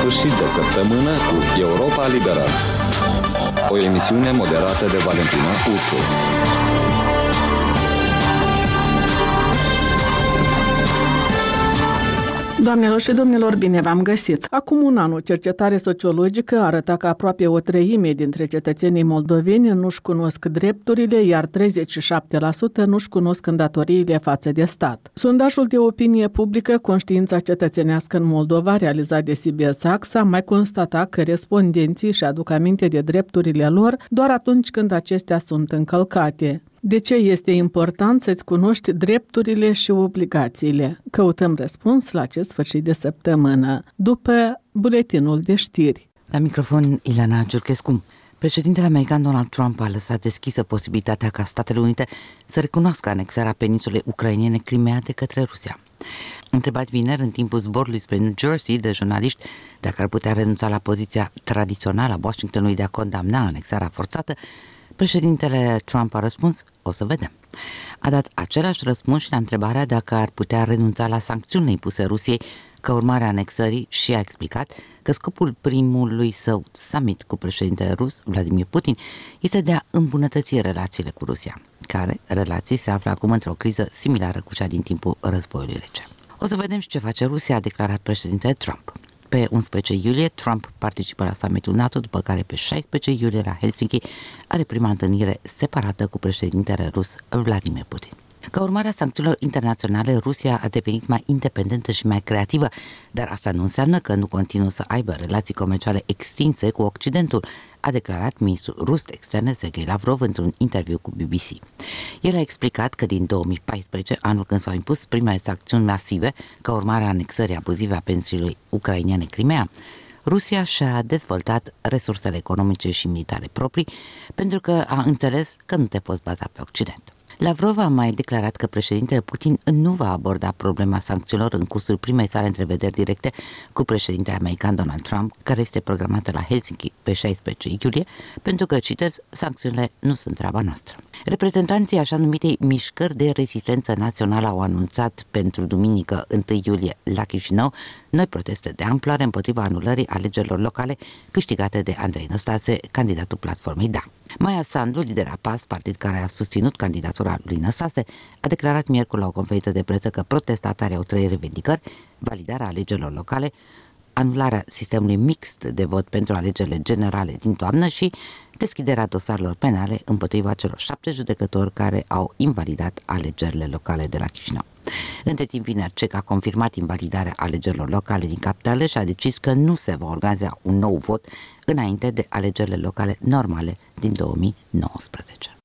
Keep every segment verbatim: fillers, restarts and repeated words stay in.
sfârșit de săptămână cu Europa Liberă. O emisiune moderată de Valentina Ursu. Doamnelor și domnilor, bine v-am găsit! Acum un an, o cercetare sociologică arăta că aproape o treime dintre cetățenii moldoveni nu-și cunosc drepturile, iar treizeci și șapte la sută nu-și cunosc îndatoriile față de stat. Sondajul de opinie publică Conștiința cetățenească în Moldova, realizat de C B S A X, a mai constatat că respondenții își aduc aminte de drepturile lor doar atunci când acestea sunt încălcate. De ce este important să-ți cunoști drepturile și obligațiile? Căutăm răspuns la acest sfârșit de săptămână, după buletinul de știri. La microfon, Ileana Giurchescu. Președintele american Donald Trump a lăsat deschisă posibilitatea ca Statele Unite să recunoască anexarea peninsulei ucrainene Crimea de către Rusia. Întrebat vineri în timpul zborului spre New Jersey de jurnaliști dacă ar putea renunța la poziția tradițională a Washingtonului de a condamna anexarea forțată, președintele Trump a răspuns, o să vedem. A dat același răspuns și la întrebarea dacă ar putea renunța la sancțiunile impuse Rusiei ca urmare a anexării și a explicat că scopul primului său summit cu președintele rus, Vladimir Putin, este de a îmbunătăți relațiile cu Rusia, care relații se află acum într-o criză similară cu cea din timpul războiului rece. O să vedem și ce face Rusia, a declarat președintele Trump. Pe unsprezece iulie, Trump participă la summitul NATO, după care pe șaisprezece iulie la Helsinki are prima întâlnire separată cu președintele rus Vladimir Putin. Ca urmare a sancțiunilor internaționale, Rusia a devenit mai independentă și mai creativă, dar asta nu înseamnă că nu continuă să aibă relații comerciale extinse cu Occidentul, a declarat ministrul rus de externe Sergei Lavrov într-un interviu cu B B C. El a explicat că din două mii paisprezece, anul când s-au impus primele sancțiuni masive ca urmare a anexării abuzive a peninsulei ucrainene Crimea, Rusia și-a dezvoltat resursele economice și militare proprii pentru că a înțeles că nu te poți baza pe Occident. Lavrov a mai declarat că președintele Putin nu va aborda problema sancțiunilor în cursul primei sale întrevederi directe cu președintele american Donald Trump, care este programată la Helsinki pe șaisprezece iulie, pentru că, citez, sancțiunile nu sunt treaba noastră. Reprezentanții așa numitei mișcări de rezistență națională au anunțat pentru duminică întâi iulie la Chișinău noi proteste de amploare împotriva anulării alegerilor locale câștigate de Andrei Năstase, candidatul platformei Da. Maia Sandu, lidera P A S, partid care a susținut candidatura lui Năstase, a declarat miercuri la o conferință de presă că protestatarii au trei revendicări: validarea alegerilor locale, anularea sistemului mixt de vot pentru alegerile generale din toamnă și deschiderea dosarelor penale împotriva celor șapte judecători care au invalidat alegerile locale de la Chișinău. Între timp, vineri, C E C a confirmat invalidarea alegerilor locale din capitală și a decis că nu se va organiza un nou vot înainte de alegerile locale normale din două mii nouăsprezece.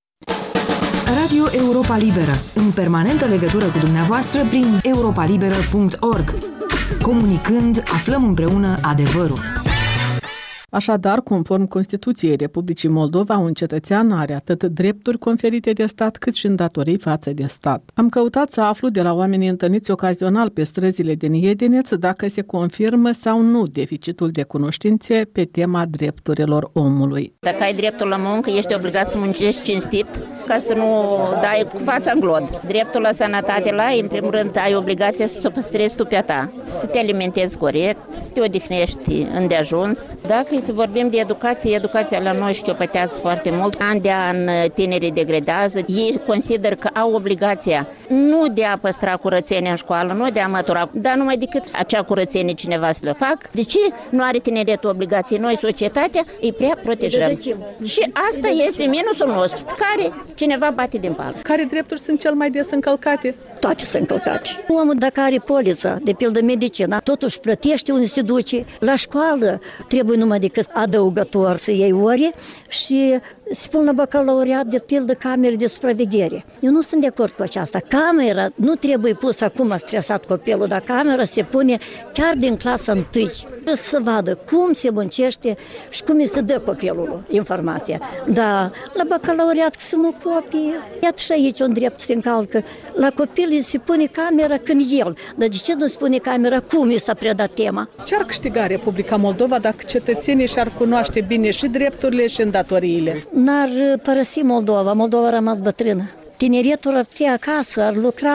Radio Europa Liberă, în permanentă legătură cu dumneavoastră prin europa liberă punct org. Comunicând, aflăm împreună adevărul. Așadar, conform Constituției Republicii Moldova, un cetățean are atât drepturi conferite de stat, cât și îndatorii față de stat. Am căutat să aflu de la oamenii întâlniți ocazional pe străzile din Iedineț dacă se confirmă sau nu deficitul de cunoștințe pe tema drepturilor omului. Dacă ai dreptul la muncă, ești obligat să muncești cinstit ca să nu dai cu fața în glod. Dreptul la sănătate la ai, în primul rând, ai obligația să o păstrezi tu pe a ta, să te alimentezi corect, să te odihnești îndeajuns. Dacă să vorbim de educație, educația la noi șchiopătează foarte mult. An de an tinerii degredează. Ei consider că au obligația nu de a păstra curățenia în școală, nu de a mătura, dar numai decât acea curățenie cineva să le fac. De ce nu are tineretul obligații? Noi, societatea, îi prea protejăm. Și asta este minusul nostru, care cineva bate din pală. Care drepturi sunt cel mai des încălcate? Toate sunt încălcate. Omul dacă are poliță, de pildă medicina, totuși plătește unde se duce. La școală trebuie numai decât adăugător să iei ore și spun la bacalaureat, de pildă, camere de supraveghere. Eu nu sunt de acord cu aceasta. Camera nu trebuie pusă acum stresat copilul, dar camera se pune chiar din clasa întâi. Să vadă cum se muncește și cum îi se dă copilul informația. Dar la bacalaureat să nu copie. Iată și aici un drept se încalcă. La copil îi se pune camera când el. Dar de ce nu spune camera cum i s-a predat tema? Ce ar câștiga Republica Moldova dacă cetățenii și-ar cunoaște bine și drepturile și îndatoriile? N-ar părăsi Moldova. Moldova a rămas bătrână. Tineretul ar fi acasă, ar lucra